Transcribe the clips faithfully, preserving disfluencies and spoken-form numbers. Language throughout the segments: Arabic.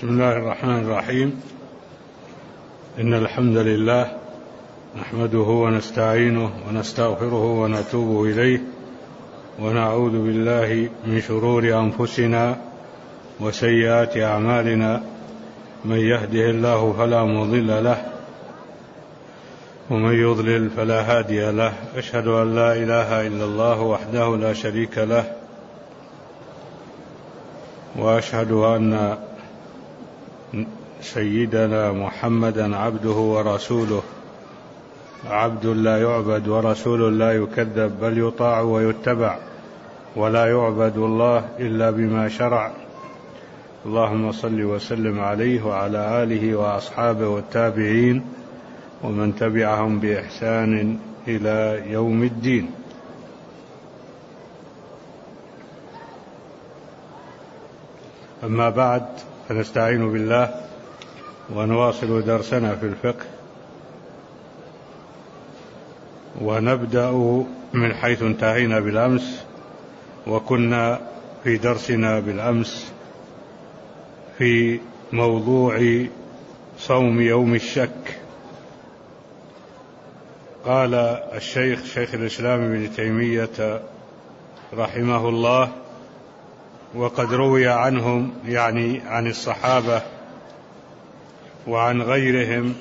بسم الله الرحمن الرحيم. إن الحمد لله نحمده ونستعينه ونستغفره ونتوب إليه، ونعوذ بالله من شرور أنفسنا وسيئات أعمالنا، من يهده الله فلا مضل له ومن يضلل فلا هادي له. أشهد أن لا إله إلا الله وحده لا شريك له، وأشهد أن سيدنا محمدا عبده ورسوله، عبد لا يعبد ورسول لا يكذب، بل يطاع ويتبع، ولا يعبد الله إلا بما شرع. اللهم صل وسلم عليه وعلى آله وأصحابه والتابعين ومن تبعهم بإحسان إلى يوم الدين. أما بعد، فنستعين بالله ونواصل درسنا في الفقه، ونبدأ من حيث انتهينا بالأمس. وكنا في درسنا بالأمس في موضوع صوم يوم الشك. قال الشيخ شيخ الإسلام ابن تيمية رحمه الله: وقد روي عنهم، يعني عن الصحابة وعن غيرهم،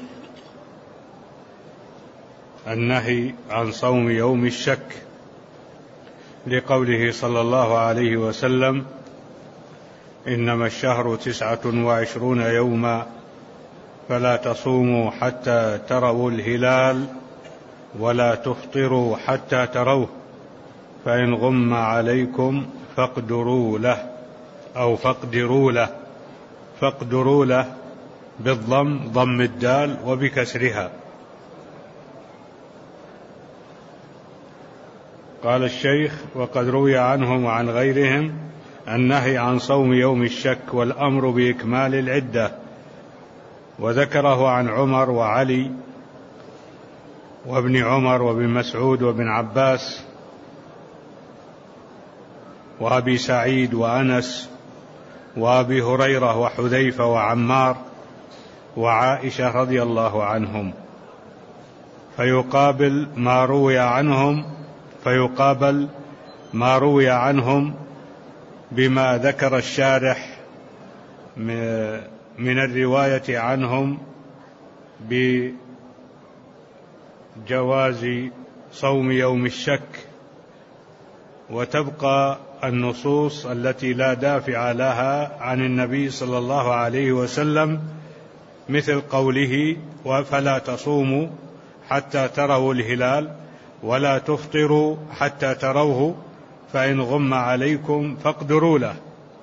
النهي عن صوم يوم الشك، لقوله صلى الله عليه وسلم: إنما الشهر تسعة وعشرون يوما فلا تصوموا حتى تروا الهلال ولا تفطروا حتى تروه، فإن غم عليكم فاقدروا له أو فاقدروا له. فاقدروا له بالضم، ضم الدال، وبكسرها. قال الشيخ: وقد روي عنهم وعن غيرهم النهي عن صوم يوم الشك والأمر بإكمال العدة، وذكره عن عمر وعلي وابن عمر وابن مسعود وابن عباس وأبي سعيد وأنس وأبي هريرة وحذيفة وعمار وعائشة رضي الله عنهم، فيقابل ما روي عنهم فيقابل ما روي عنهم بما ذكر الشارح من الرواية عنهم بجواز صوم يوم الشك، وتبقى النصوص التي لا دافع لها عن النبي صلى الله عليه وسلم، مثل قوله: فلا تصوموا حتى تروا الهلال ولا تفطروا حتى تروه، فإن غم عليكم فاقدروا له.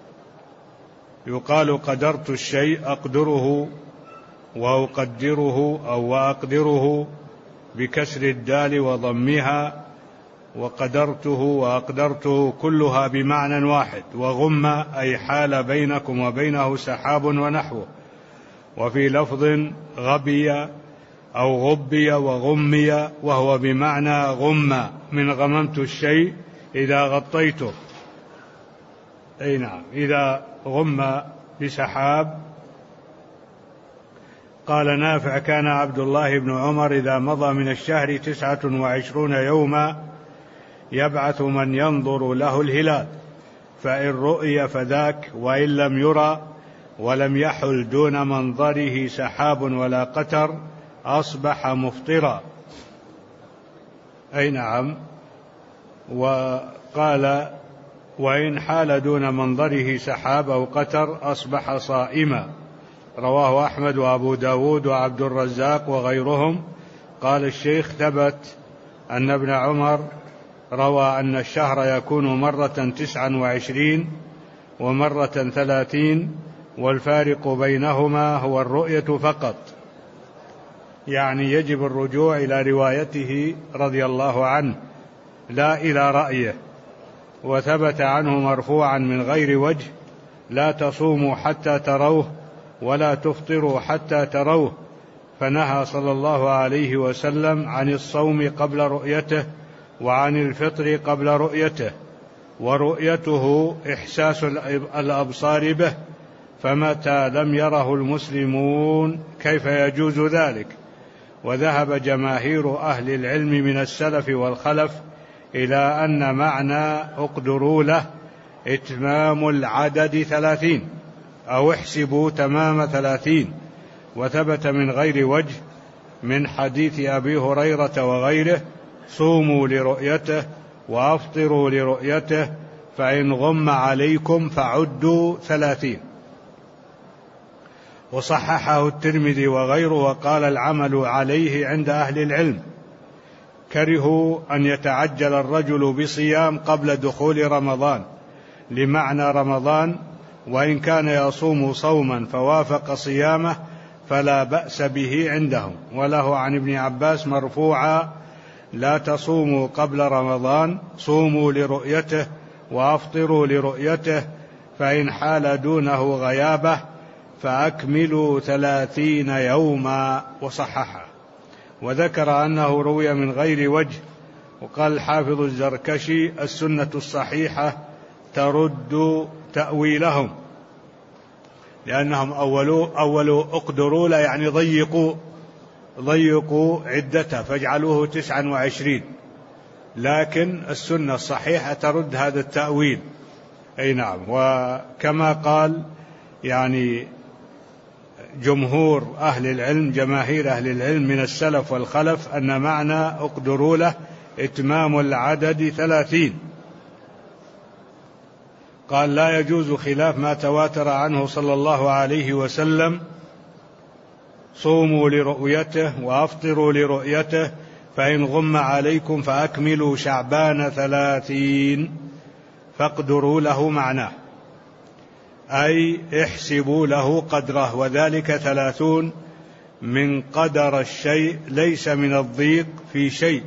يقال قدرت الشيء أقدره وأقدره أو وأقدره بكسر الدال وضمها، وقدرته وأقدرته كلها بمعنى واحد. وغم أي حال بينكم وبينه سحاب ونحوه. وفي لفظ غبي أو غبي وغمي، وهو بمعنى غم، من غممت الشيء إذا غطيته. أي نعم، إذا غم بسحاب. قال نافع: كان عبد الله بن عمر إذا مضى من الشهر تسعة وعشرون يوما يبعث من ينظر له الهلال، فإن رؤي فذاك، وإن لم يرى ولم يحل دون منظره سحاب ولا قتر أصبح مفطرا. أي نعم. وقال: وإن حال دون منظره سحاب أو قتر أصبح صائما. رواه أحمد وأبو داود وعبد الرزاق وغيرهم. قال الشيخ: ثبت أن ابن عمر روى أن الشهر يكون مرة تسعا وعشرين ومرة ثلاثين، والفارق بينهما هو الرؤية فقط، يعني يجب الرجوع إلى روايته رضي الله عنه لا إلى رأيه. وثبت عنه مرفوعا من غير وجه: لا تصوموا حتى تروه ولا تفطروا حتى تروه، فنهى صلى الله عليه وسلم عن الصوم قبل رؤيته وعن الفطر قبل رؤيته، ورؤيته إحساس الأبصار به فمتى لم يره المسلمون كيف يجوز ذلك؟ وذهب جماهير أهل العلم من السلف والخلف إلى أن معنى اقدروا له إتمام العدد ثلاثين أو احسبوا تمام ثلاثين، وثبت من غير وجه من حديث أبي هريرة وغيره: صوموا لرؤيته وأفطروا لرؤيته، فإن غم عليكم فعدوا ثلاثين. وصححه الترمذي وغيره، وقال العمل عليه عند أهل العلم. كرهوا أن يتعجل الرجل بصيام قبل دخول رمضان لمعنى رمضان، وإن كان يصوم صوما فوافق صيامه فلا بأس به عندهم. وله عن ابن عباس مرفوعا: لا تصوموا قبل رمضان، صوموا لرؤيته وأفطروا لرؤيته، فإن حال دونه غيابة فأكملوا ثلاثين يوما. وصححه. وذكر أنه روي من غير وجه. وقال الحافظ الزركشي: السنة الصحيحة ترد تأويلهم، لأنهم أولوا أولوا اقدروا له يعني ضيقوا ضيقوا عدته فاجعلوه تسعا وعشرين، لكن السنة الصحيحة ترد هذا التأويل. أي نعم. وكما قال يعني جمهور أهل العلم، جماهير أهل العلم من السلف والخلف، أن معنى اقدروا له إتمام العدد ثلاثين. قال: لا يجوز خلاف ما تواتر عنه صلى الله عليه وسلم: صوموا لرؤيته وأفطروا لرؤيته، فإن غم عليكم فأكملوا شعبان ثلاثين، فاقدروا له معناه، أي احسبوا له قدره، وذلك ثلاثون من قدر الشيء ليس من الضيق في شيء.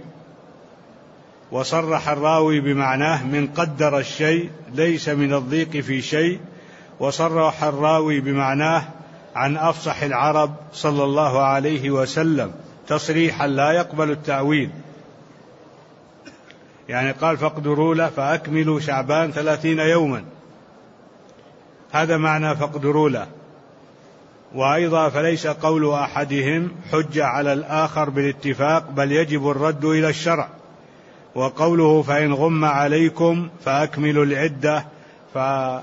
وصرح الراوي بمعناه من قدر الشيء ليس من الضيق في شيء، وصرح الراوي بمعناه عن أفصح العرب صلى الله عليه وسلم تصريحا لا يقبل التأويل، يعني قال: فاقدروا له فأكملوا شعبان ثلاثين يوما، هذا معنى فاقدروا له. وأيضا فليس قول أحدهم حجة على الآخر بالاتفاق، بل يجب الرد إلى الشرع. وقوله فإن غم عليكم فأكملوا العدة فأصل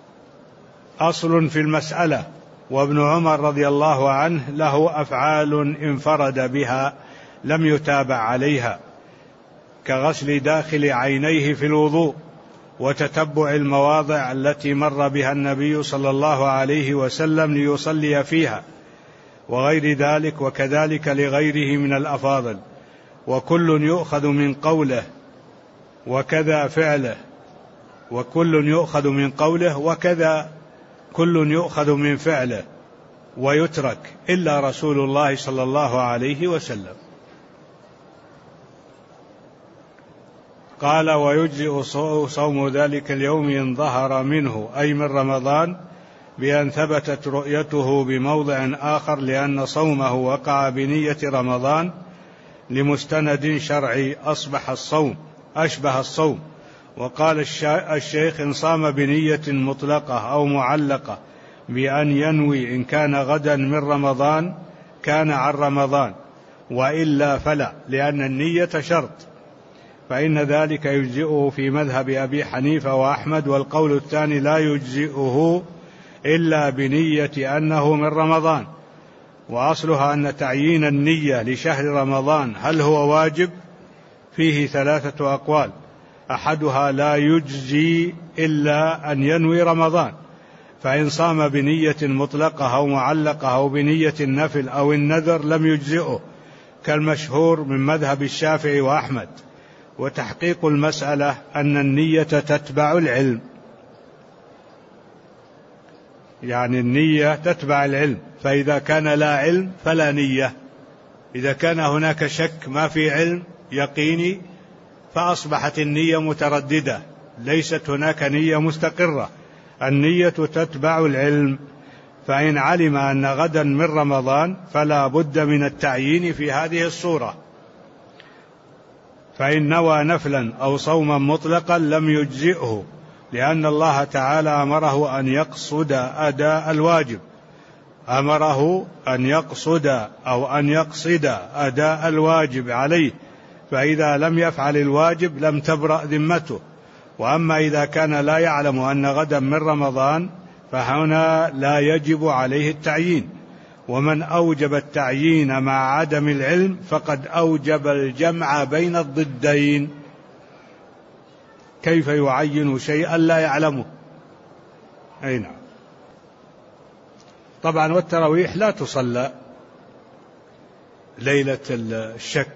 في المسألة، وابن عمر رضي الله عنه له أفعال انفرد بها لم يتابع عليها، كغسل داخل عينيه في الوضوء، وتتبع المواضع التي مر بها النبي صلى الله عليه وسلم ليصلي فيها، وغير ذلك، وكذلك لغيره من الأفاضل. وكل يؤخذ من قوله وكذا فعله، وكل يؤخذ من قوله وكذا كل يؤخذ من فعله ويترك إلا رسول الله صلى الله عليه وسلم. قال: ويجزئ صوم ذلك اليوم إن ظهر منه، أي من رمضان، بأن ثبتت رؤيته بموضع آخر، لأن صومه وقع بنية رمضان لمستند شرعي أصبح الصوم أشبه الصوم. وقال الشيخ: إن صام بنية مطلقة أو معلقة بأن ينوي إن كان غدا من رمضان كان عن رمضان، وإلا فلا، لأن النية شرط، فإن ذلك يجزئه في مذهب أبي حنيفة وأحمد. والقول الثاني لا يجزئه إلا بنية أنه من رمضان. وأصلها أن تعيين النية لشهر رمضان هل هو واجب؟ فيه ثلاثة أقوال: أحدها لا يجزي إلا أن ينوي رمضان، فإن صام بنية مطلقة أو معلقة أو بنية النفل أو النذر لم يجزئه، كالمشهور من مذهب الشافعي وأحمد. وتحقيق المسألة أن النية تتبع العلم، يعني النية تتبع العلم، فإذا كان لا علم فلا نية. إذا كان هناك شك ما في علم يقيني فأصبحت النية مترددة، ليست هناك نية مستقرة. النية تتبع العلم، فإن علم أن غدا من رمضان فلا بد من التعيين في هذه الصورة، فإن نوى نفلا أو صوما مطلقا لم يجزئه، لأن الله تعالى أمره أن يقصد أداء الواجب، أمره أن يقصد أو أن يقصد أداء الواجب عليه، فإذا لم يفعل الواجب لم تبرأ ذمته. وأما إذا كان لا يعلم أن غدا من رمضان فهنا لا يجب عليه التعيين، ومن أوجب التعيين مع عدم العلم فقد أوجب الجمع بين الضدين. كيف يعين شيئا لا يعلمه؟ أي نعم. طبعا والتراويح لا تصلى ليلة الشك،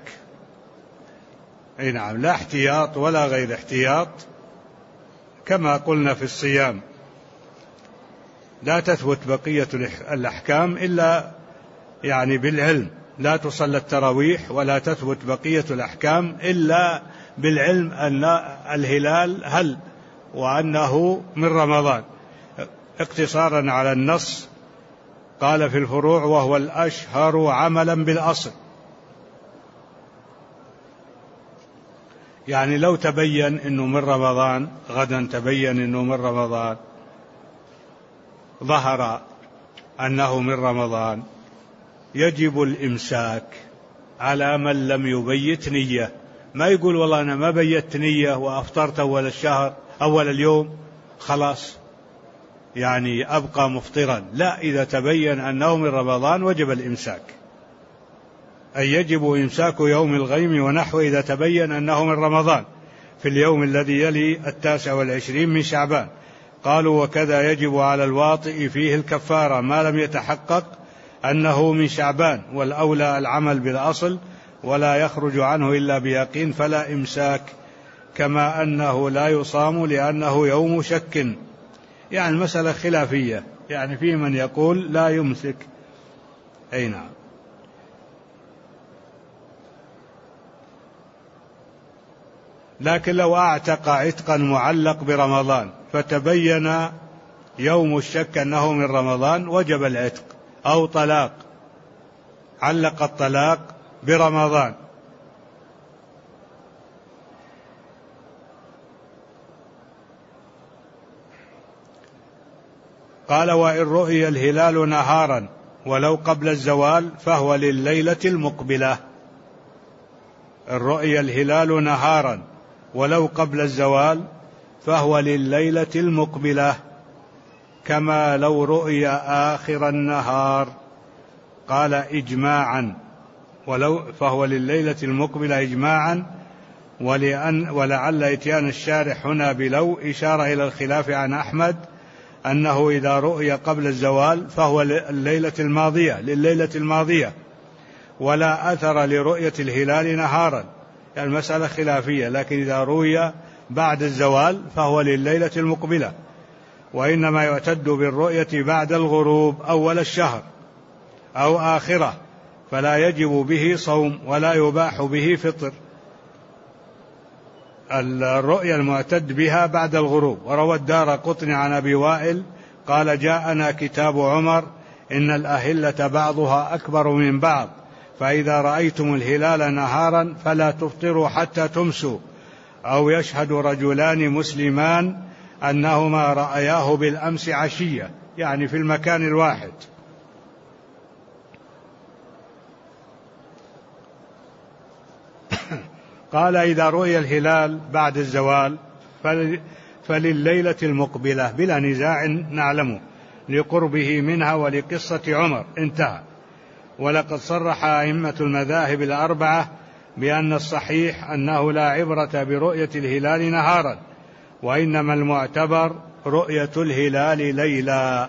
أي نعم، لا احتياط ولا غير احتياط، كما قلنا في الصيام لا تثبت بقية الأحكام إلا يعني بالعلم، لا تصلى التراويح ولا تثبت بقية الأحكام إلا بالعلم أن الهلال هل وأنه من رمضان. اقتصارا على النص قال في الفروع وهو الأشهر عملا بالأصل، يعني لو تبين أنه من رمضان غدا، تبين أنه من رمضان، ظهر أنه من رمضان، يجب الإمساك على من لم يبيت نية. ما يقول والله أنا ما بيت نية وأفطرت أول الشهر أول اليوم خلاص يعني أبقى مفطرا، لا، إذا تبين أنه من رمضان وجب الإمساك، أي يجب إمساك يوم الغيم ونحو إذا تبين أنه من رمضان في اليوم الذي يلي التاسع والعشرين من شعبان. قالوا وكذا يجب على الواطئ فيه الكفارة ما لم يتحقق أنه من شعبان، والأولى العمل بالأصل ولا يخرج عنه إلا بيقين فلا إمساك، كما أنه لا يصام لأنه يوم شك. يعني المسألة خلافية، يعني في من يقول لا يمسك. أي نعم. لكن لو أعتق عتقا معلق برمضان فتبين يوم الشك أنه من رمضان وجب العتق، أو طلاق، علق الطلاق برمضان، قال وإن رؤي الهلال نهارا ولو قبل الزوال فهو لليلة المقبلة. إن رؤي الهلال نهارا ولو قبل الزوال فهو لليلة المقبلة، كما لو رؤي آخر النهار. قال إجماعا، ولو فهو لليلة المقبلة إجماعا، ولأن ولعل إتيان الشارح هنا بلو إشارة إلى الخلاف عن أحمد أنه إذا رؤي قبل الزوال فهو الليلة الماضية لليلة الماضية، ولا أثر لرؤية الهلال نهارا، يعني المسألة خلافية، لكن إذا رؤي بعد الزوال فهو لليلة المقبلة. وإنما يعتد بالرؤية بعد الغروب أول الشهر أو آخرة، فلا يجب به صوم ولا يباح به فطر. الرؤيا المعتد بها بعد الغروب. وروى الدارقطني عن أبي وائل قال جاءنا كتاب عمر إن الأهلة بعضها أكبر من بعض، فإذا رأيتم الهلال نهارا فلا تفطروا حتى تمسوا، أو يشهد رجلان مسلمان أنهما رأياه بالأمس عشية، يعني في المكان الواحد. قال إذا رؤي الهلال بعد الزوال فلليلة المقبلة بلا نزاع نعلمه لقربه منها ولقصة عمر، انتهى. ولقد صرح أئمة المذاهب الأربعة بأن الصحيح أنه لا عبرة برؤية الهلال نهارا، وإنما المعتبر رؤية الهلال ليلا.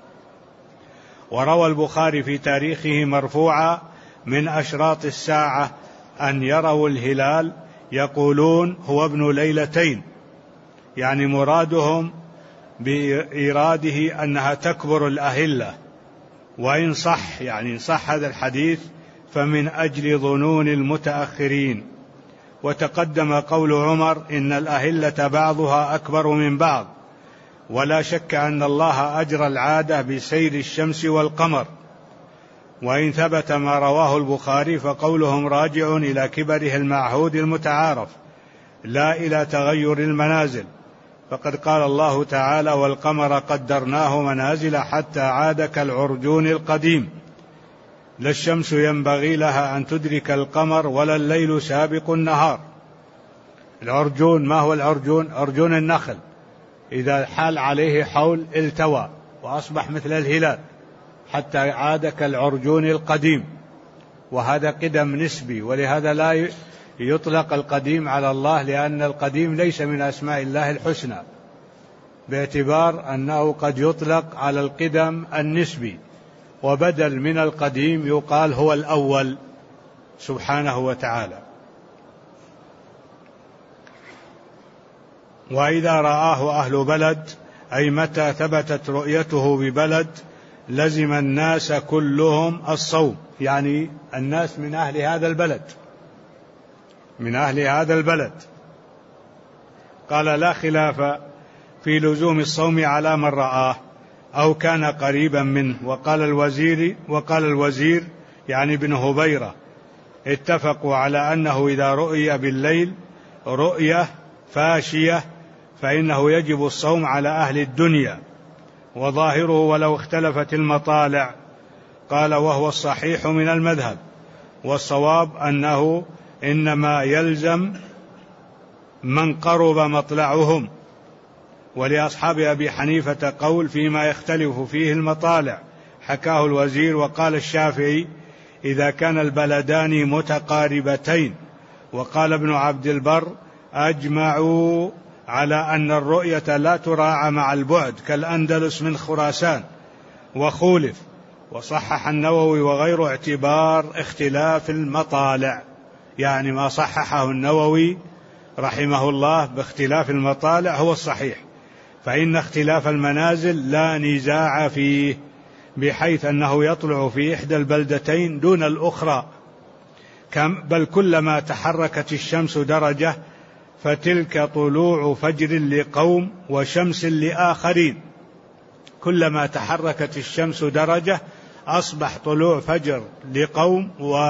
وروى البخاري في تاريخه مرفوعا من أشراط الساعة أن يروا الهلال يقولون هو ابن ليلتين، يعني مرادهم بإراده أنها تكبر الأهلة، وإن صح يعني صح هذا الحديث فمن أجل ظنون المتأخرين. وتقدم قول عمر إن الأهلة بعضها أكبر من بعض، ولا شك أن الله أجرى العادة بسير الشمس والقمر. وإن ثبت ما رواه البخاري فقولهم راجع إلى كبره المعهود المتعارف لا إلى تغير المنازل، فقد قال الله تعالى: والقمر قدرناه منازل حتى عاد كالعرجون القديم، لا الشمس ينبغي لها أن تدرك القمر ولا الليل سابق النهار. العرجون، ما هو العرجون؟ عرجون النخل إذا حال عليه حول التوى وأصبح مثل الهلال حتى عاد كالعرجون القديم، وهذا قدم نسبي، ولهذا لا يطلق القديم على الله، لأن القديم ليس من أسماء الله الحسنى، باعتبار أنه قد يطلق على القدم النسبي، وبدل من القديم يقال هو الأول سبحانه وتعالى. وإذا رآه أهل بلد، أي متى ثبتت رؤيته ببلد، لزم الناس كلهم الصوم، يعني الناس من أهل هذا البلد، من أهل هذا البلد. قال: لا خلاف في لزوم الصوم على من رآه أو كان قريبا منه. وقال الوزير وقال الوزير يعني ابن هبيرة: اتفقوا على أنه إذا رؤي بالليل رؤية فاشية فإنه يجب الصوم على أهل الدنيا، وظاهره ولو اختلفت المطالع. قال: وهو الصحيح من المذهب، والصواب أنه إنما يلزم من قرب مطلعهم. ولأصحاب أبي حنيفة قول فيما يختلف فيه المطالع، حكاه الوزير. وقال الشافعي: إذا كان البلدان متقاربتين. وقال ابن عبد البر: أجمعوا على أن الرؤية لا تراعى مع البعد كالأندلس من خراسان، وخولف. وصحح النووي وغيره اعتبار اختلاف المطالع، يعني ما صححه النووي رحمه الله باختلاف المطالع هو الصحيح، فإن اختلاف المنازل لا نزاع فيه، بحيث أنه يطلع في إحدى البلدتين دون الأخرى، بل كلما تحركت الشمس درجة فتلك طلوع فجر لقوم وشمس لآخرين. كلما تحركت الشمس درجة أصبح طلوع فجر لقوم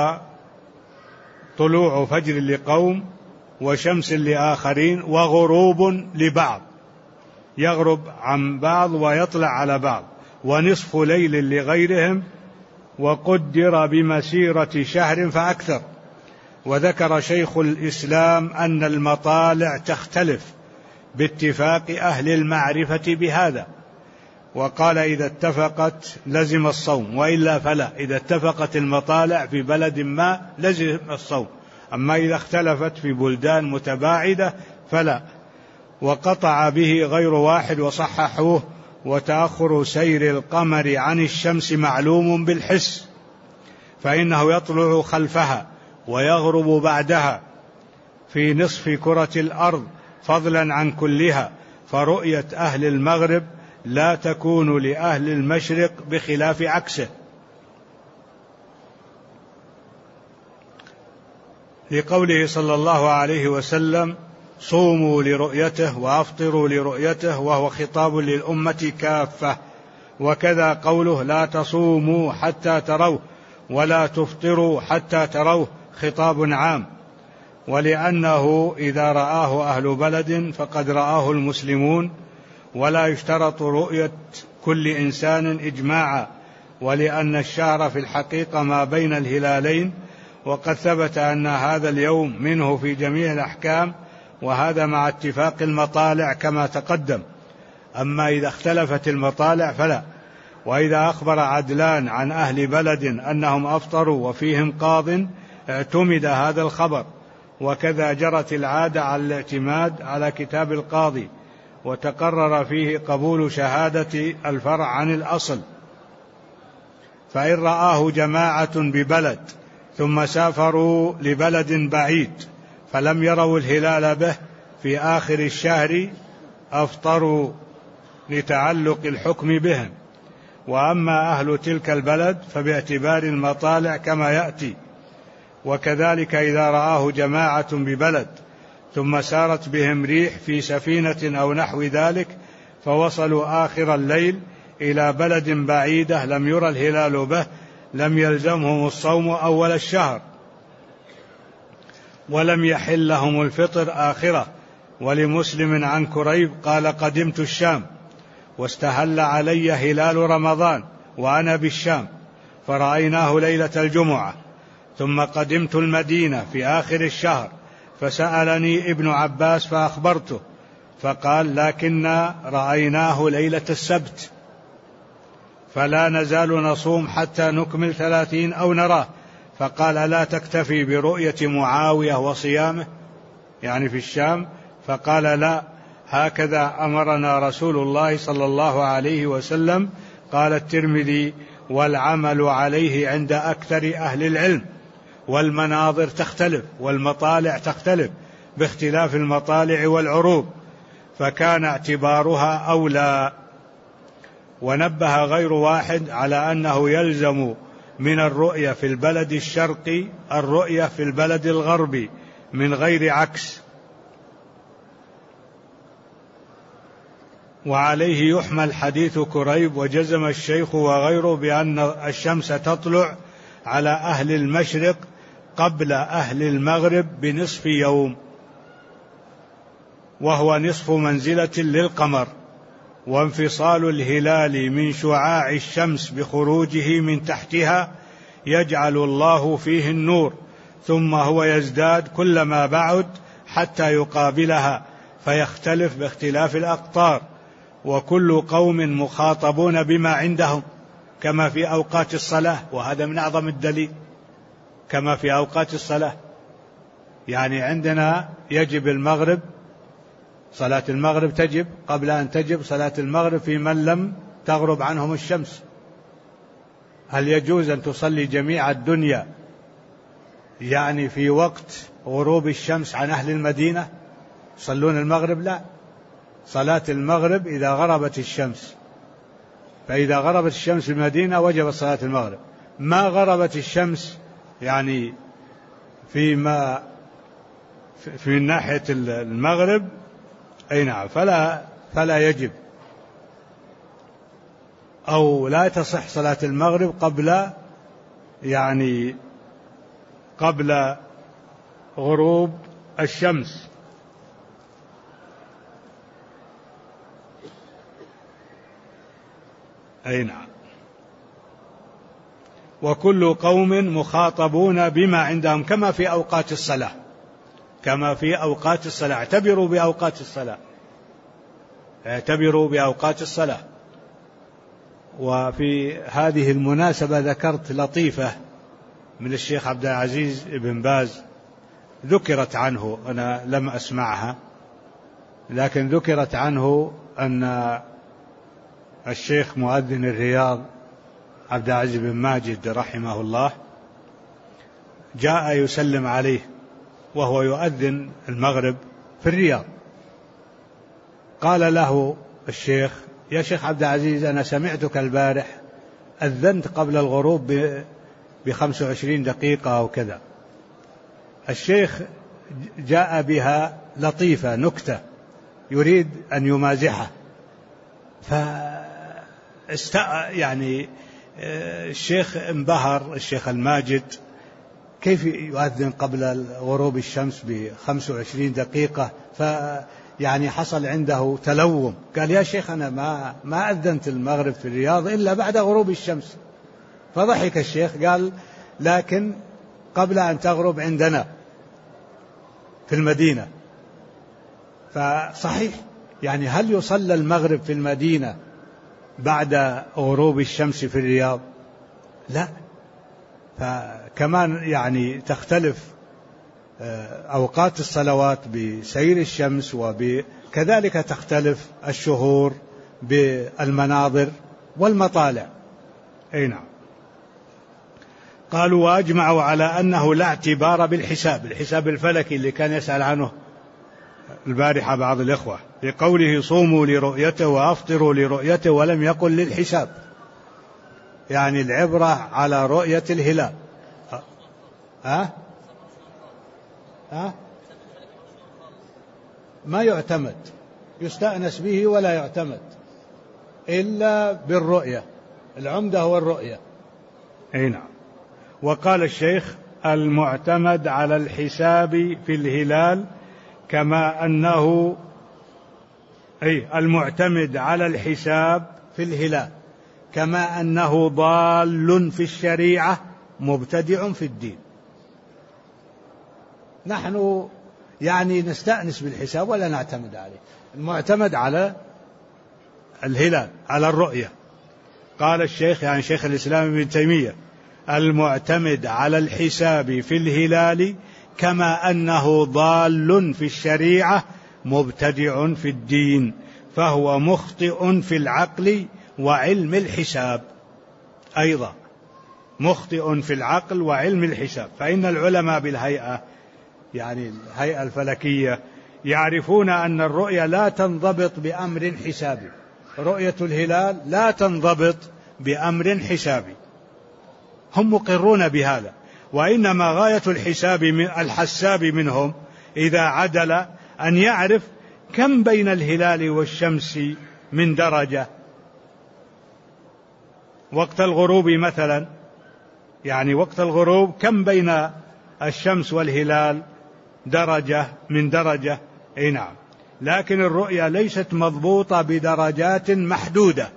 وطلوع فجر لقوم وشمس لآخرين، وغروب لبعض، يغرب عن بعض ويطلع على بعض، ونصف ليل لغيرهم، وقدر بمسيرة شهر فأكثر. وذكر شيخ الإسلام أن المطالع تختلف باتفاق أهل المعرفة بهذا، وقال: إذا اتفقت لزم الصوم، وإلا فلا. إذا اتفقت المطالع في بلد ما لزم الصوم، أما إذا اختلفت في بلدان متباعدة فلا. وقطع به غير واحد وصححوه. وتأخر سير القمر عن الشمس معلوم بالحس، فإنه يطلع خلفها ويغرب بعدها في نصف كرة الأرض فضلا عن كلها، فرؤية أهل المغرب لا تكون لأهل المشرق بخلاف عكسه، لقوله صلى الله عليه وسلم: صوموا لرؤيته وأفطروا لرؤيته، وهو خطاب للأمة كافة. وكذا قوله: لا تصوموا حتى تروه ولا تفطروا حتى تروه، خطاب عام. ولأنه إذا رآه أهل بلد فقد رآه المسلمون، ولا يشترط رؤية كل إنسان إجماعا، ولأن الشهر في الحقيقة ما بين الهلالين، وقد ثبت أن هذا اليوم منه في جميع الأحكام، وهذا مع اتفاق المطالع كما تقدم. أما إذا اختلفت المطالع فلا. وإذا أخبر عدلان عن أهل بلد أنهم أفطروا وفيهم قاض اعتمد هذا الخبر، وكذا جرت العادة على الاعتماد على كتاب القاضي، وتقرر فيه قبول شهادة الفرع عن الأصل. فإن رآه جماعة ببلد ثم سافروا لبلد بعيد فلم يروا الهلال به في آخر الشهر أفطروا لتعلق الحكم بهم. وأما أهل تلك البلد فباعتبار المطالع كما يأتي. وكذلك إذا رآه جماعة ببلد ثم سارت بهم ريح في سفينة أو نحو ذلك فوصلوا آخر الليل إلى بلد بعيدة لم يرى الهلال به، لم يلزمهم الصوم أول الشهر، ولم يحل لهم الفطر آخرة، ولمسلم عن كريب قال قدمت الشام واستهل علي هلال رمضان وأنا بالشام فرأيناه ليلة الجمعة، ثم قدمت المدينة في آخر الشهر فسألني ابن عباس فأخبرته فقال لكننا رأيناه ليلة السبت فلا نزال نصوم حتى نكمل ثلاثين أو نراه. فقال لا تكتفي برؤية معاوية وصيامه يعني في الشام؟ فقال لا، هكذا أمرنا رسول الله صلى الله عليه وسلم. قال الترمذي والعمل عليه عند أكثر أهل العلم، والمناظر تختلف والمطالع تختلف باختلاف المطالع والعروض، فكان اعتبارها أولى. ونبه غير واحد على أنه يلزم من الرؤية في البلد الشرقي الرؤية في البلد الغربي من غير عكس. وعليه يحمل حديث كريب. وجزم الشيخ وغيره بأن الشمس تطلع على أهل المشرق قبل أهل المغرب بنصف يوم، وهو نصف منزلة للقمر، وانفصال الهلال من شعاع الشمس بخروجه من تحتها يجعل الله فيه النور، ثم هو يزداد كلما بعد حتى يقابلها فيختلف باختلاف الأقطار، وكل قوم مخاطبون بما عندهم كما في أوقات الصلاة. وهذا من أعظم الدليل، كما في أوقات الصلاة. يعني عندنا يجب المغرب، صلاة المغرب تجب قبل أن تجب صلاة المغرب في من لم تغرب عنهم الشمس. هل يجوز أن تصلي جميع الدنيا يعني في وقت غروب الشمس عن أهل المدينة يصلون المغرب؟ لا، صلاة المغرب إذا غربت الشمس، فإذا غربت الشمس في المدينة وجب صلاة المغرب. ما غربت الشمس يعني فيما في ناحية المغرب أي نعم فلا فلا يجب أو لا تصح صلاة المغرب قبل يعني قبل غروب الشمس. أي نعم. وكل قوم مخاطبون بما عندهم كما في أوقات الصلاة، كما في أوقات الصلاة. اعتبروا بأوقات الصلاة، اعتبروا بأوقات الصلاة. وفي هذه المناسبة ذكرت لطيفة من الشيخ عبد العزيز بن باز ذكرت عنه، أنا لم أسمعها لكن ذكرت عنه أن الشيخ مؤذن الرياض عبد العزيز بن ماجد رحمه الله جاء يسلم عليه وهو يؤذن المغرب في الرياض. قال له الشيخ يا شيخ عبد العزيز أنا سمعتك البارح أذنت قبل الغروب بخمس وعشرين دقيقة أو كذا. الشيخ جاء بها لطيفة نكتة يريد أن يمازحه، فاست يعني الشيخ انبهر الشيخ الماجد كيف يؤذن قبل غروب الشمس بخمس وعشرين دقيقة، فيعني حصل عنده تلوم. قال يا شيخ أنا ما ما أذنت المغرب في الرياض إلا بعد غروب الشمس. فضحك الشيخ قال لكن قبل أن تغرب عندنا في المدينة. فصحيح يعني هل يصلى المغرب في المدينة بعد غروب الشمس في الرياض؟ لا. فكمان يعني تختلف أوقات الصلوات بسير الشمس، وكذلك تختلف الشهور بالمناظر والمطالع. أي نعم. قالوا وأجمعوا على أنه لا اعتبار بالحساب، الحساب الفلكي اللي كان يسأل عنه البارحة بعض الإخوة، لقوله صوموا لرؤيته وأفطروا لرؤيته ولم يقل للحساب، يعني العبرة على رؤية الهلال. ها؟ ها؟ ما يعتمد، يستأنس به ولا يعتمد إلا بالرؤية، العمدة هو الرؤية. أي نعم. وقال الشيخ المعتمد على الحساب في الهلال كما أنه أي المعتمد على الحساب في الهلال كما أنه ضال في الشريعة مبتدع في الدين. نحن يعني نستأنس بالحساب ولا نعتمد عليه، المعتمد على الهلال على الرؤية. قال الشيخ يعني شيخ الإسلام ابن تيمية: المعتمد على الحساب في الهلال كما أنه ضال في الشريعة مبتدع في الدين، فهو مخطئ في العقل وعلم الحساب. أيضا مخطئ في العقل وعلم الحساب، فإن العلماء بالهيئة يعني الهيئة الفلكية يعرفون أن الرؤية لا تنضبط بأمر حسابي، رؤية الهلال لا تنضبط بأمر حسابي، هم مقرون بهذا، وإنما غاية الحساب من الحساب منهم إذا عدل أن يعرف كم بين الهلال والشمس من درجة وقت الغروب مثلا، يعني وقت الغروب كم بين الشمس والهلال درجة من درجة. أي نعم، لكن الرؤيا ليست مضبوطة بدرجات محدودة،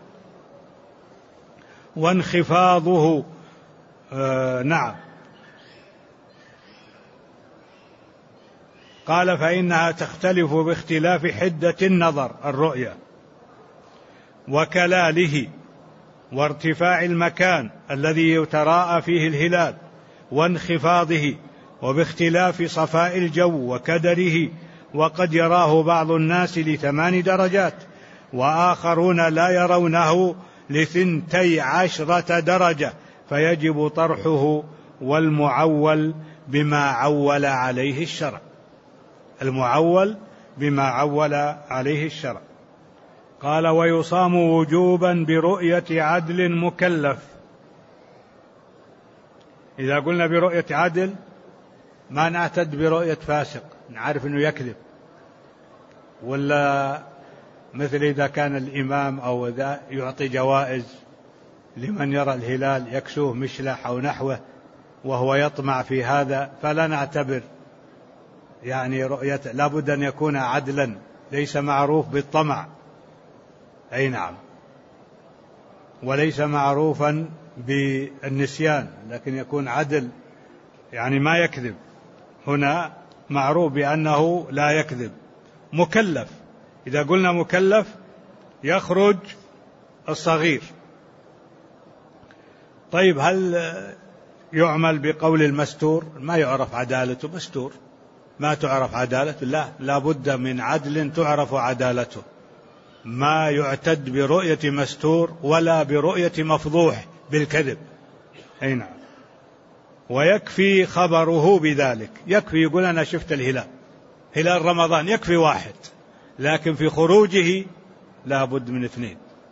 وانخفاضه آه نعم. قال: فإنها تختلف باختلاف حدة النظر الرؤيا وكلاله وارتفاع المكان الذي يتراءى فيه الهلال وانخفاضه، وباختلاف صفاء الجو وكدره، وقد يراه بعض الناس لثمان درجات وآخرون لا يرونه لثنتي عشرة درجة، فيجب طرحه والمعول بما عول عليه الشرع، المعول بما عول عليه الشرع. قال: ويصام وجوبا برؤية عدل مكلف. إذا قلنا برؤية عدل ما نعتد برؤية فاسق، نعرف أنه يكذب، ولا مثل إذا كان الإمام أو ذا يعطي جوائز لمن يرى الهلال يكسوه مشلح أو نحوه وهو يطمع في هذا، فلا نعتبر يعني رؤيته، لابد أن يكون عدلا ليس معروف بالطمع. أي نعم، وليس معروفا بالنسيان، لكن يكون عدل يعني ما يكذب، هنا معروف بأنه لا يكذب. مكلف، إذا قلنا مكلف يخرج الصغير. طيب هل يعمل بقول المستور؟ ما يعرف عدالته، مستور ما تعرف عدالته، لا، لابد من عدل تعرف عدالته، ما يعتد برؤية مستور ولا برؤية مفضوح بالكذب. أي نعم. ويكفي خبره بذلك، يكفي يقول أنا شفت الهلال، هلال رمضان، يكفي واحد، لكن في خروجه لا بد من اثنين،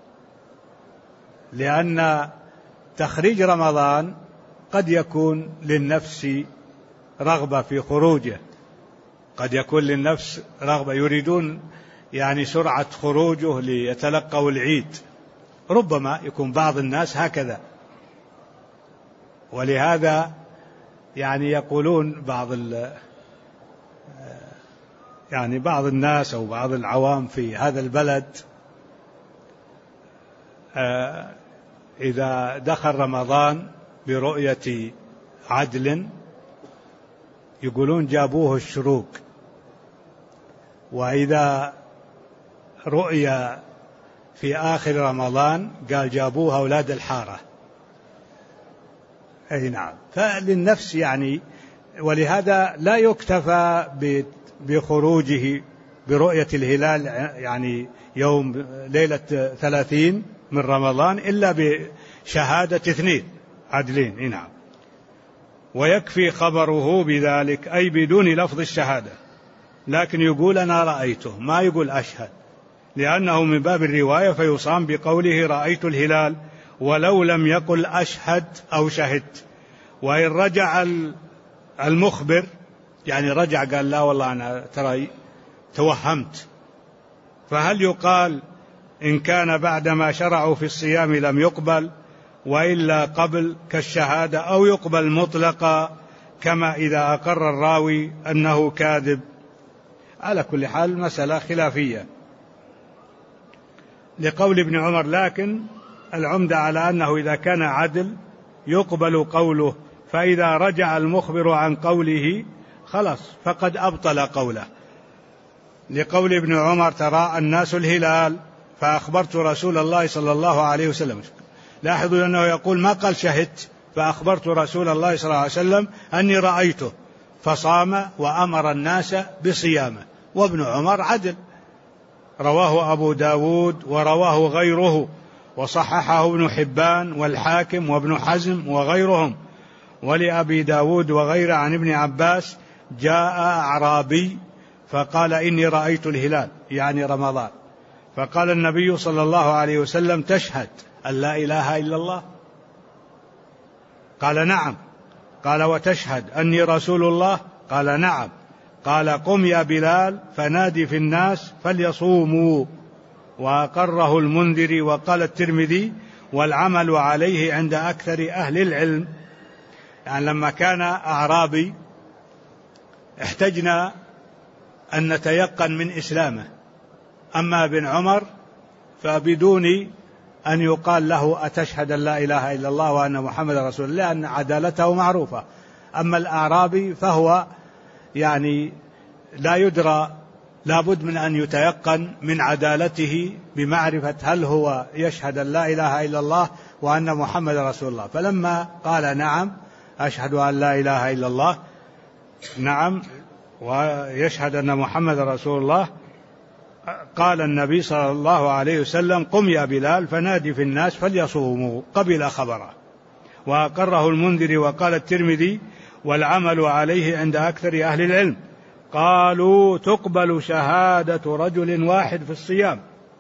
لأن تخريج رمضان قد يكون للنفس رغبة في خروجه، قد يكون للنفس رغبة يريدون يعني سرعة خروجه ليتلقوا العيد، ربما يكون بعض الناس هكذا. ولهذا يعني يقولون بعض يعني بعض الناس أو بعض العوام في هذا البلد إذا دخل رمضان برؤية عدل يقولون جابوه الشروق، وإذا رؤيا في آخر رمضان قال جابوها أولاد الحارة. أي نعم، فللنفس يعني، ولهذا لا يكتفى بخروجه برؤية الهلال يعني يوم ليلة ثلاثين من رمضان إلا بشهادة اثنين عدلين. أي نعم. ويكفي خبره بذلك، أي بدون لفظ الشهادة، لكن يقول أنا رأيته، ما يقول أشهد، لأنه من باب الرواية، فيصام بقوله رأيت الهلال ولو لم يقل أشهد أو شهدت. وإن رجع المخبر يعني رجع قال لا والله أنا ترى توهمت، فهل يقال إن كان بعدما شرعوا في الصيام لم يقبل، وإلا قبل كالشهادة، أو يقبل مطلقا كما إذا أقر الراوي أنه كاذب، على كل حال مسألة خلافية لقول ابن عمر، لكن العمدة على أنه إذا كان عدل يقبل قوله، فإذا رجع المخبر عن قوله خلاص فقد أبطل قوله، لقول ابن عمر تراءى الناس الهلال فأخبرت رسول الله صلى الله عليه وسلم. لاحظوا أنه يقول ما قال شهدت، فأخبرت رسول الله صلى الله عليه وسلم أني رأيته فصام وأمر الناس بصيامه، وابن عمر عدل. رواه أبو داود ورواه غيره وصححه ابن حبان والحاكم وابن حزم وغيرهم. ولأبي داود وغيره عن ابن عباس جاء أعرابي فقال إني رأيت الهلال يعني رمضان، فقال النبي صلى الله عليه وسلم تشهد أن لا إله إلا الله؟ قال نعم. قال وتشهد أني رسول الله؟ قال نعم. قال قم يا بلال فنادي في الناس فليصوموا. وأقره المنذري وقال الترمذي والعمل عليه عند أكثر أهل العلم. يعني لما كان أعرابي احتجنا أن نتيقن من إسلامه، أما ابن عمر فبدون أن يقال له أتشهد أن لا إله إلا الله وأن محمد رسول الله، لأن عدالته معروفة. أما الأعرابي فهو يعني لا يدرى، لابد من أن يتيقن من عدالته بمعرفة هل هو يشهد أن لا إله إلا الله وأن محمد رسول الله. فلما قال نعم أشهد أن لا إله إلا الله نعم ويشهد أن محمد رسول الله، قال النبي صلى الله عليه وسلم قم يا بلال فنادي في الناس فليصوموا، قبل خبره. وأقره المنذري وقال الترمذي والعمل عليه عند أكثر أهل العلم. قالوا تقبل شهادة رجل واحد في الصيام،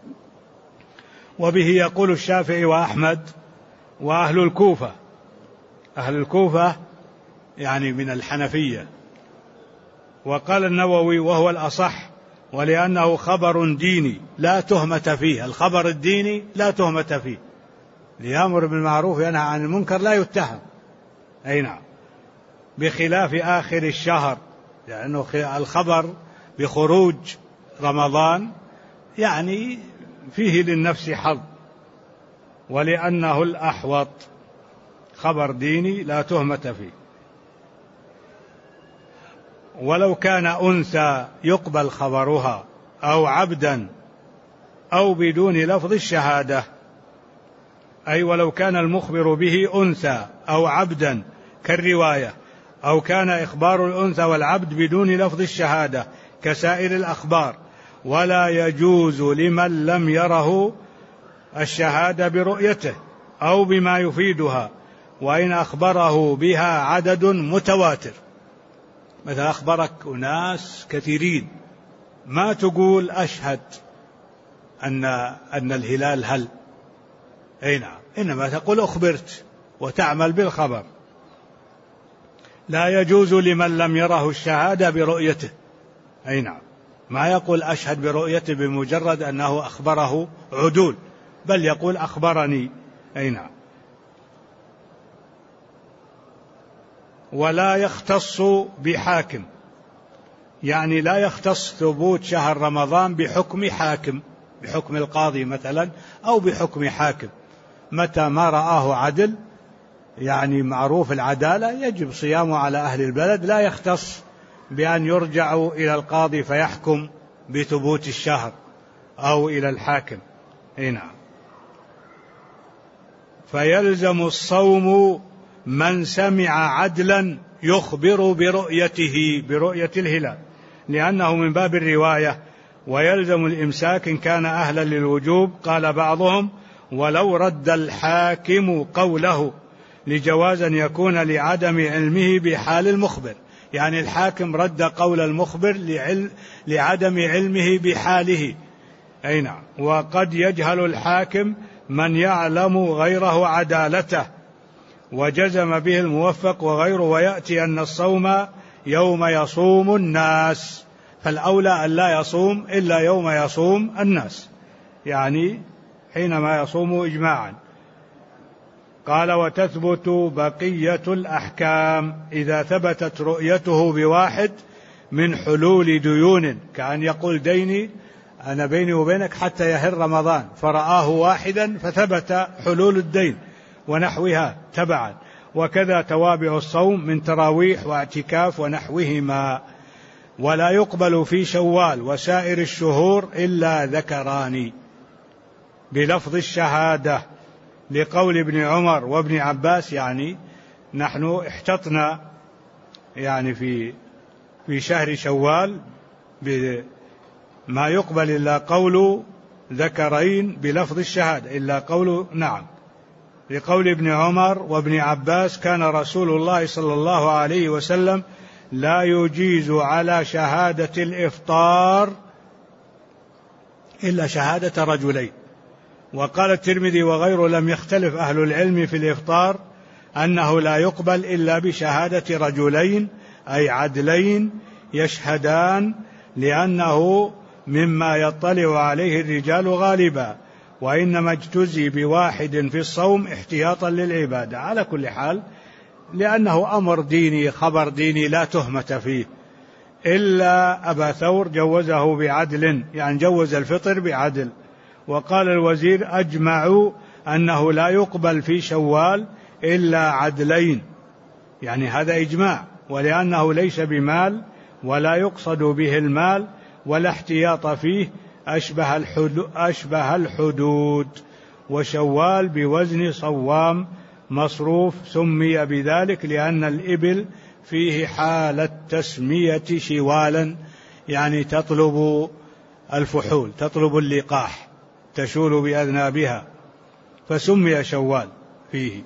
وبه يقول الشافعي وأحمد وأهل الكوفة. أهل الكوفة يعني من الحنفية. وقال النووي وهو الأصح، ولأنه خبر ديني لا تهمة فيه. الخبر الديني لا تهمة فيه، ليأمر بالمعروف ينهى عن المنكر لا يتهم. أي نعم، بخلاف آخر الشهر، لأنه الخبر بخروج رمضان يعني فيه للنفس حظ، ولأنه الأحوط خبر ديني لا تهمة فيه. ولو كان أنثى يقبل خبرها أو عبدا أو بدون لفظ الشهادة، أي ولو كان المخبر به أنثى أو عبدا كالرواية، أو كان إخبار الأنثى والعبد بدون لفظ الشهادة كسائر الأخبار، ولا يجوز لمن لم يره الشهادة برؤيته أو بما يفيدها، وإن أخبره بها عدد متواتر. مثلا أخبرك أناس كثيرين، ما تقول أشهد أن أن الهلال هل، أي نعم، إنما تقول أخبرت وتعمل بالخبر. لا يجوز لمن لم يره الشهادة برؤيته، أي نعم، ما يقول أشهد برؤيته بمجرد أنه أخبره عدول، بل يقول أخبرني، أي نعم. ولا يختص بحاكم، يعني لا يختص ثبوت شهر رمضان بحكم حاكم، بحكم القاضي مثلا أو بحكم حاكم. متى ما رآه عدل يعني معروف العدالة يجب صيامه على أهل البلد، لا يختص بأن يرجعوا إلى القاضي فيحكم بثبوت الشهر أو إلى الحاكم. نعم. فيلزم الصوم من سمع عدلا يخبر برؤيته، برؤية الهلال، لأنه من باب الرواية. ويلزم الإمساك إن كان أهلا للوجوب. قال بعضهم ولو رد الحاكم قوله لجواز أن يكون لعدم علمه بحال المخبر، يعني الحاكم رد قول المخبر لعل لعدم علمه بحاله. أي نعم. وقد يجهل الحاكم من يعلم غيره عدالته وجزم به الموفق وغيره، ويأتي أن الصوم يوم يصوم الناس، فالأولى أن لا يصوم إلا يوم يصوم الناس، يعني حينما يصوم إجماعا. قال وتثبت بقية الأحكام إذا ثبتت رؤيته بواحد من حلول ديون، كأن يقول ديني أنا بيني وبينك حتى يهل رمضان، فرآه واحدا فثبت حلول الدين ونحوها تبعا. وكذا توابع الصوم من تراويح واعتكاف ونحوهما. ولا يقبل في شوال وسائر الشهور إلا ذكران بلفظ الشهادة، لقول ابن عمر وابن عباس، يعني نحن احتطنا يعني في في شهر شوال بما يقبل إلا قول ذكرين بلفظ الشهادة، إلا قول نعم، لقول ابن عمر وابن عباس كان رسول الله صلى الله عليه وسلم لا يجيز على شهادة الإفطار إلا شهادة رجلين. وقال الترمذي وغيره لم يختلف أهل العلم في الإفطار أنه لا يقبل إلا بشهادة رجلين أي عدلين يشهدان، لأنه مما يطلع عليه الرجال غالبا، وإنما اجتزي بواحد في الصوم احتياطا للعبادة. على كل حال لأنه أمر ديني خبر ديني لا تهمة فيه، إلا أبا ثور جوزه بعدل، يعني جوز الفطر بعدل. وقال الوزير أجمعوا أنه لا يقبل في شوال إلا عدلين، يعني هذا إجماع، ولأنه ليس بمال ولا يقصد به المال ولا احتياط فيه أشبه الحدود, أشبه الحدود. وشوال بوزن صوام مصروف سمي بذلك لأن الإبل فيه حالة تسمية شوالا، يعني تطلب الفحول، تطلب اللقاح، تشول بأذنابها، فسمي شوال فيه.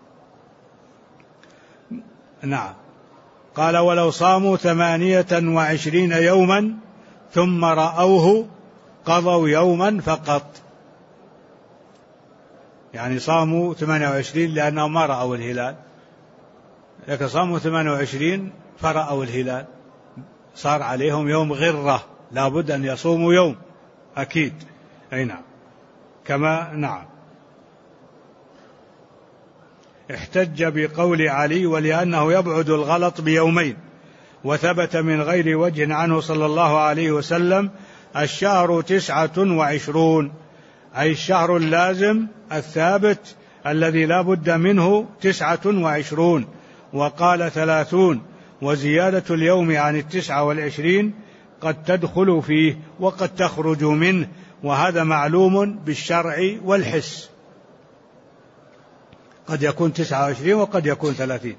نعم. قال ولو صاموا ثمانية وعشرين يوما ثم رأوه قضوا يوما فقط، يعني صاموا ثمانية وعشرين لأنهم ما رأوا الهلال، لكن صاموا ثمانية وعشرين فرأوا الهلال، صار عليهم يوم غرة، لا بد أن يصوموا يوم أكيد. أي نعم. كما نعم احتج بقول علي ولأنه يبعد الغلط بيومين، وثبت من غير وجه عنه صلى الله عليه وسلم الشهر تسعة وعشرون، أي الشهر اللازم الثابت الذي لا بد منه تسعة وعشرون. وقال ثلاثون، وزيادة اليوم عن التسعة والعشرين قد تدخل فيه وقد تخرج منه، وهذا معلوم بالشرع والحس، قد يكون تسعة وعشرين وقد يكون ثلاثين.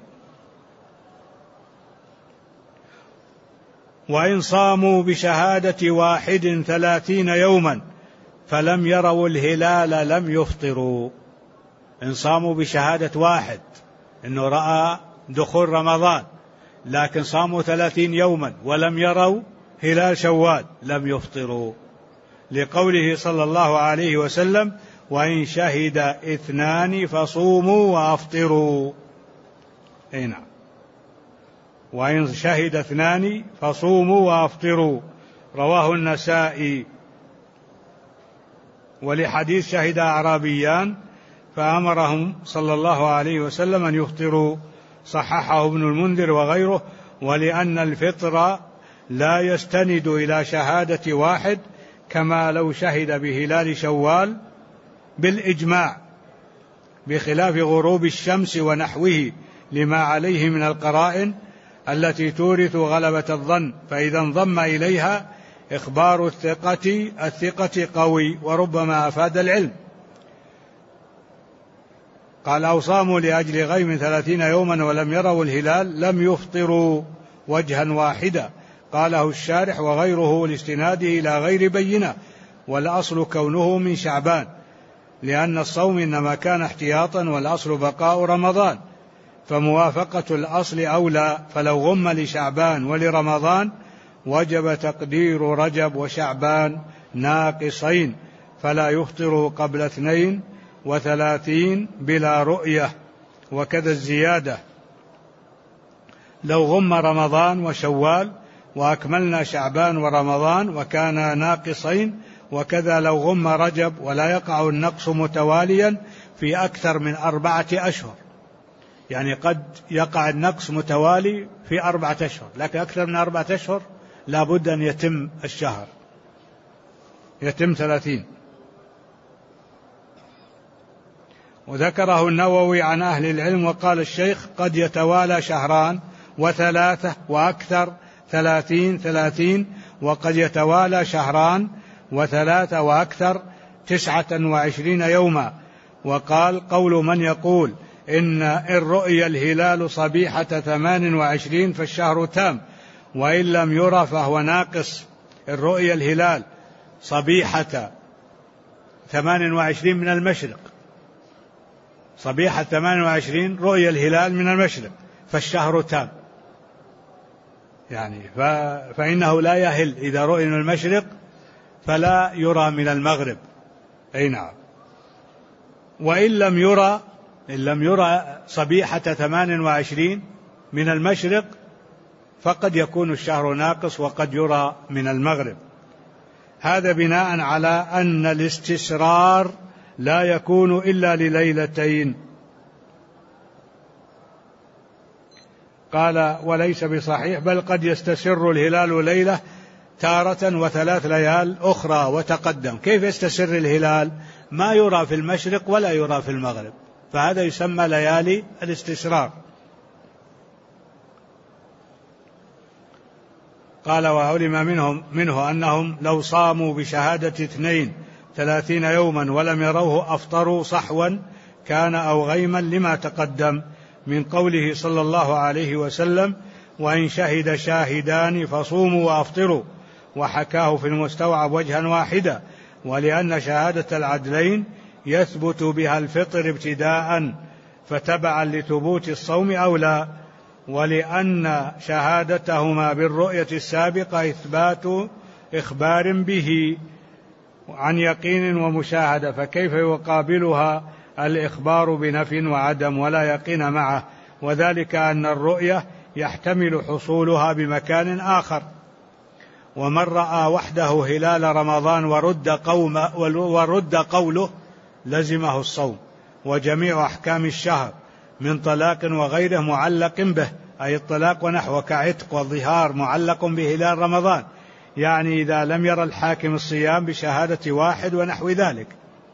وإن صاموا بشهادة واحد ثلاثين يوما فلم يروا الهلال لم يفطروا. إن صاموا بشهادة واحد إنه رأى دخول رمضان، لكن صاموا ثلاثين يوما ولم يروا هلال شوال لم يفطروا، لقوله صلى الله عليه وسلم وإن شهد اثنان فصوموا وأفطروا. أي نعم. وإن شهد اثنان فصوموا وأفطروا، رواه النسائي. ولحديث شهد أعرابيان فأمرهم صلى الله عليه وسلم أن يفطروا، صححه ابن المنذر وغيره. ولأن الفطر لا يستند إلى شهادة واحد كما لو شهد بهلال شوال بالإجماع، بخلاف غروب الشمس ونحوه لما عليه من القرائن التي تورث غلبة الظن، فإذا انضم إليها إخبار الثقة الثقة قوي وربما أفاد العلم. قال أو صاموا لأجل غيم ثلاثين يوما ولم يروا الهلال لم يفطروا وجها واحدا، قاله الشارح وغيره لاستناده إلى غير بينة، والأصل كونه من شعبان، لأن الصوم إنما كان احتياطا والأصل بقاء رمضان، فموافقة الأصل أولى. فلو غم لشعبان ولرمضان وجب تقدير رجب وشعبان ناقصين، فلا يفطر قبل اثنين وثلاثين بلا رؤية. وكذا الزيادة لو غم رمضان وشوال وأكملنا شعبان ورمضان وكان ناقصين، وكذا لو غم رجب ولا يقع النقص متواليا في أكثر من أربعة أشهر، يعني قد يقع النقص متوالي في أربعة أشهر، لكن أكثر من أربعة أشهر لا بد أن يتم الشهر، يتم ثلاثين. وذكره النووي عن أهل العلم وقال الشيخ قد يتوالى شهران وثلاثة وأكثر ثلاثين ثلاثين، وقد يتوالى شهران وثلاثة وأكثر تسعة وعشرين يوما. وقال قول من يقول إن إن رؤي الهلال صبيحة ثمان وعشرين فالشهر تام، وإن لم يرى فهو ناقص. إن رؤي الهلال صبيحة ثمان وعشرين من المشرق، صبيحة ثمان وعشرين رؤي الهلال من المشرق فالشهر تام، يعني فإنه لا يهل إذا رؤي من المشرق فلا يرى من المغرب. أي نعم. وإن لم يرى إن لم يرى صبيحة ثمان وعشرين من المشرق فقد يكون الشهر ناقص وقد يرى من المغرب. هذا بناء على أن الاستسرار لا يكون إلا لليلتين. قال وليس بصحيح، بل قد يستسر الهلال ليلة تارة وثلاث ليال أخرى. وتقدم كيف يستسر الهلال؟ ما يرى في المشرق ولا يرى في المغرب، فهذا يسمى ليالي الاستسرار. قال وعلم منهم منه أنهم لو صاموا بشهادة اثنين ثلاثين يوما ولم يروه أفطروا صحوا كان أو غيما، لما تقدم من قوله صلى الله عليه وسلم وإن شهد شاهدان فصوموا وأفطروا، وحكاه في المستوعب وجها واحدا، ولأن شهادة العدلين يثبت بها الفطر ابتداء فتبعا لثبوت الصوم أولى، ولأن شهادتهما بالرؤية السابقة إثبات إخبار به عن يقين ومشاهدة، فكيف يقابلها الإخبار بنفي وعدم ولا يقين معه؟ وذلك أن الرؤية يحتمل حصولها بمكان آخر. ومن رأى وحده هلال رمضان ورد, قوم ورد قوله لزمه الصوم. وجميع أحكام الشهر من طلاق وغيره معلق به، أي الطلاق ونحوه كعتق والظهار معلق بهلال رمضان، يعني إذا لم يرى الحاكم الصيام بشهادة واحد ونحو ذلك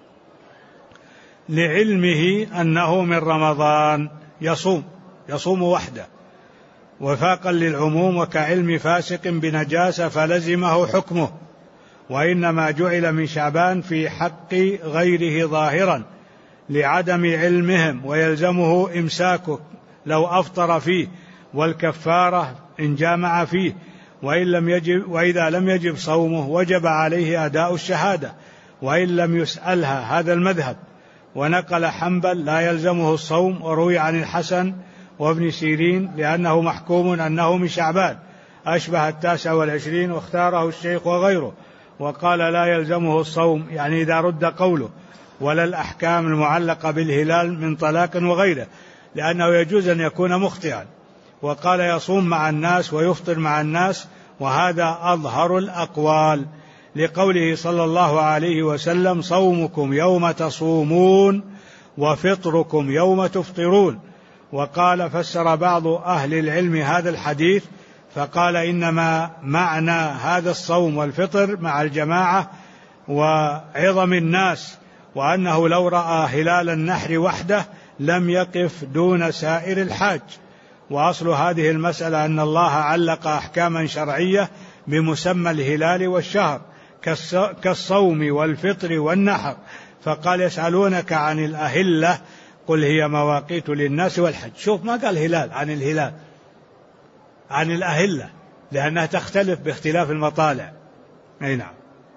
لعلمه أنه من رمضان يصوم يصوم وحده وفاقا للعموم، وكعلم فاسق بنجاسة فلزمه حكمه، وإنما جعل من شعبان في حق غيره ظاهرا لعدم علمهم، ويلزمه إمساكه لو أفطر فيه، والكفارة إن جامع فيه، وإن لم يجب وإذا لم يجب صومه وجب عليه أداء الشهادة وإن لم يسألها، هذا المذهب. ونقل حنبل لا يلزمه الصوم، وروي عن الحسن وابن سيرين لأنه محكوم أنه من شعبان أشبه التاسع والعشرين، واختاره الشيخ وغيره، وقال لا يلزمه الصوم يعني إذا رد قوله، ولا الأحكام المعلقة بالهلال من طلاق وغيره، لأنه يجوز أن يكون مخطئا. وقال يصوم مع الناس ويفطر مع الناس، وهذا أظهر الأقوال لقوله صلى الله عليه وسلم صومكم يوم تصومون وفطركم يوم تفطرون. وقال فسر بعض أهل العلم هذا الحديث فقال إنما معنى هذا الصوم والفطر مع الجماعة وعظم الناس، وأنه لو رأى هلال النحر وحده لم يقف دون سائر الحاج. وأصل هذه المسألة أن الله علق أحكاما شرعية بمسمى الهلال والشهر كالصوم والفطر والنحر، فقال يسألونك عن الأهلة قل هي مواقيت للناس والحج. شوف ما قال هلال عن الهلال، عن الأهلة، لأنها تختلف باختلاف المطالع. أي نعم.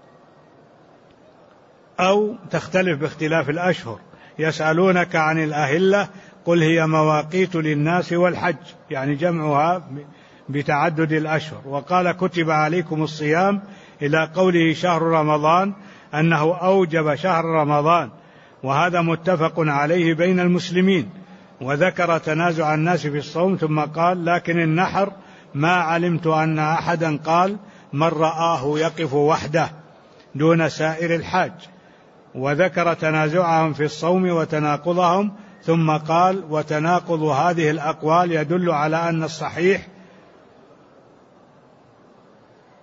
أو تختلف باختلاف الأشهر. يسألونك عن الأهلة قل هي مواقيت للناس والحج، يعني جمعها بتعدد الأشهر. وقال كتب عليكم الصيام إلى قوله شهر رمضان أنه أوجب شهر رمضان، وهذا متفق عليه بين المسلمين. وذكر تنازع الناس في الصوم ثم قال لكن النحر ما علمت أن أحدا قال من رآه يقف وحده دون سائر الحاج. وذكر تنازعهم في الصوم وتناقضهم ثم قال وتناقض هذه الأقوال يدل على أن الصحيح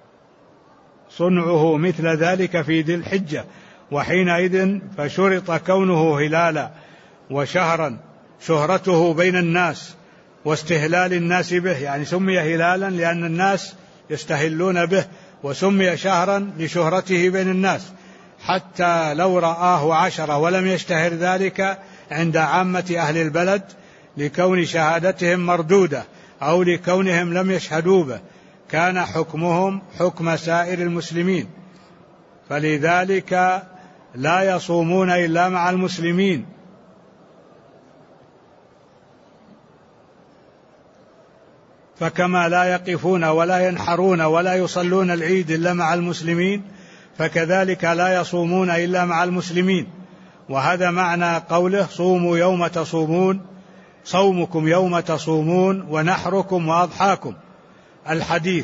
صنعه مثل ذلك في ذي الحجة، وحينئذ فشرط كونه هلالا وشهرا شهرته بين الناس واستهلال الناس به، يعني سمي هلالا لأن الناس يستهلون به، وسمي شهرا لشهرته بين الناس، حتى لو رآه عشرة ولم يشتهر ذلك عند عامة أهل البلد لكون شهادتهم مردودة أو لكونهم لم يشهدوا به، كان حكمهم حكم سائر المسلمين، فلذلك لا يصومون إلا مع المسلمين. فكما لا يقفون ولا ينحرون ولا يصلون العيد إلا مع المسلمين، فكذلك لا يصومون إلا مع المسلمين. وهذا معنى قوله صوموا يوم تصومون، صومكم يوم تصومون ونحركم وأضحاكم، الحديث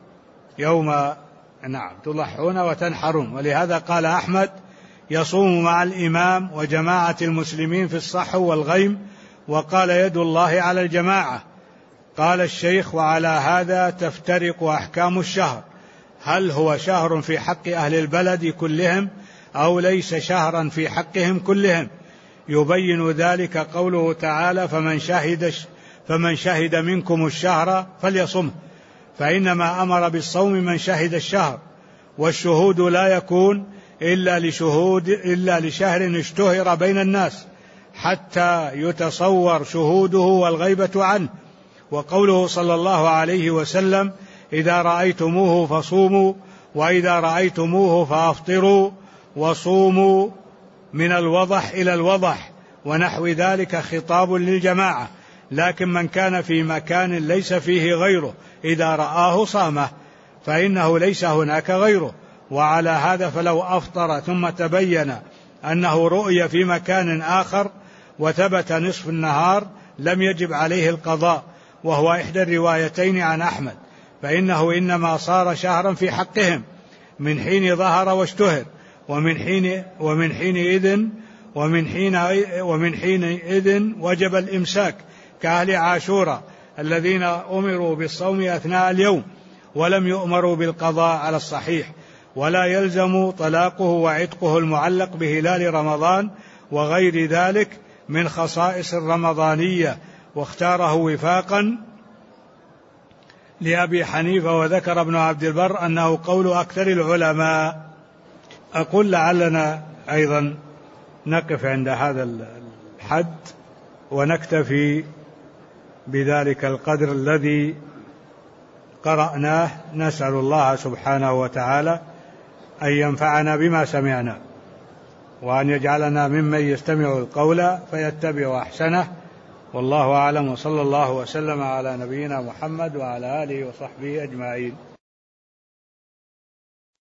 يوم نعم تضحون وتنحرون. ولهذا قال أحمد يصوم مع الإمام وجماعة المسلمين في الصحو والغيم، وقال يد الله على الجماعة. قال الشيخ وعلى هذا تفترق أحكام الشهر، هل هو شهر في حق أهل البلد كلهم أو ليس شهرا في حقهم كلهم؟ يبين ذلك قوله تعالى فمن شهد, فمن شهد منكم الشهر فليصمه، فإنما أمر بالصوم من شهد الشهر، والشهود لا يكون إلا لشهود إلا لشهر اشتهر بين الناس حتى يتصور شهوده والغيبة عنه. وقوله صلى الله عليه وسلم إذا رأيتموه فصوموا وإذا رأيتموه فأفطروا وصوموا من الوضح إلى الوضح ونحو ذلك خطاب للجماعة، لكن من كان في مكان ليس فيه غيره إذا رآه صامه، فإنه ليس هناك غيره. وعلى هذا فلو أفطر ثم تبين أنه رؤي في مكان آخر وثبت نصف النهار لم يجب عليه القضاء، وهو إحدى الروايتين عن أحمد، فإنه إنما صار شهرا في حقهم من حين ظهر واشتهر، ومن حين ومن حينئذ ومن حين ومن حينئذ وجب الإمساك كأهل عاشوراء الذين أمروا بالصوم أثناء اليوم ولم يؤمروا بالقضاء على الصحيح، ولا يلزم طلاقه وعتقه المعلق بهلال رمضان وغير ذلك من خصائص الرمضانية، واختاره وفاقا لأبي حنيفة. وذكر ابن عبد البر أنه قول أكثر العلماء. أقول لعلنا أيضا نقف عند هذا الحد ونكتفي بذلك القدر الذي قرأناه، نسأل الله سبحانه وتعالى أن ينفعنا بما سمعنا وأن يجعلنا ممن يستمع القول فيتبع أحسنه، والله أعلم، وصلى الله وسلم على نبينا محمد وعلى آله وصحبه أجمعين.